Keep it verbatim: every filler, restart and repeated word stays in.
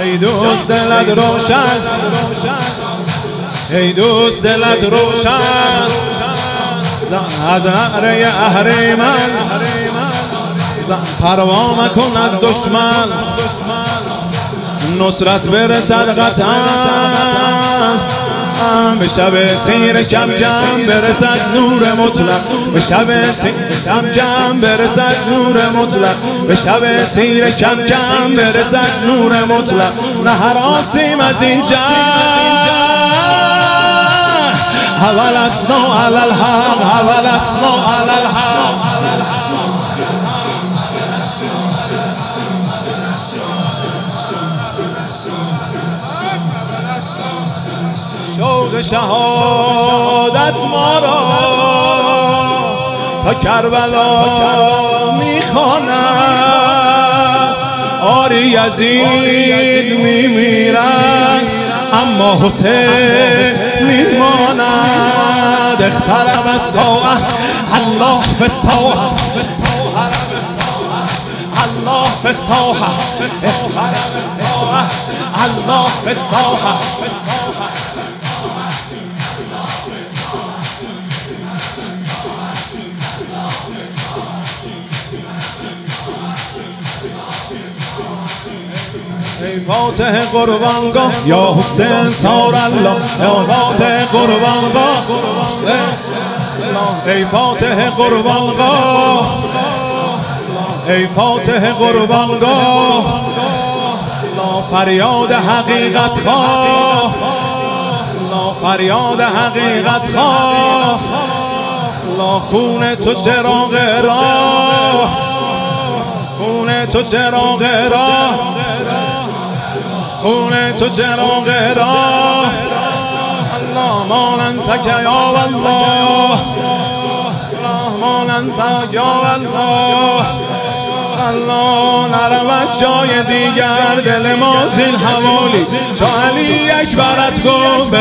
ای دوست دلت روشن، ای دوست دلت روشن، از نعره اهریمن پروا مکن از دشمن، نصرت برسد قطعا، به شب تیر کم کم برسد نور مطلق، به شب تیر کم کم برسد نور مطلق، به شب تیر کم کم برسد نور مطلق. نه هراستیم از این جنگ، اول اسنا علی الحق، اول اسنا علی الحق. شوق شهادت ما را تا کربلا میخواند، آری یزید میمیرد اما حسین میماند. اخترب الساعه الله فی الساعه، الله فی الساعه، اخترب الساعه الله فی الساعه. ای فاتح قربانگاه یا حسین سار الله، یا فاتح قربانگاه ای فاتح قربانگاه، ای فاتح قربانگاه، فریاد حقیقت خواه، فریاد حقیقت خواه. خون تو چراغ راه، خون تو چراغ راه، خون تو چراغ راه. الله ما ننسک یا الله، ما ننسک یا الله. الله نرود جای دیگر، دل ما زین حوالی، چو علی اکبرت گفت به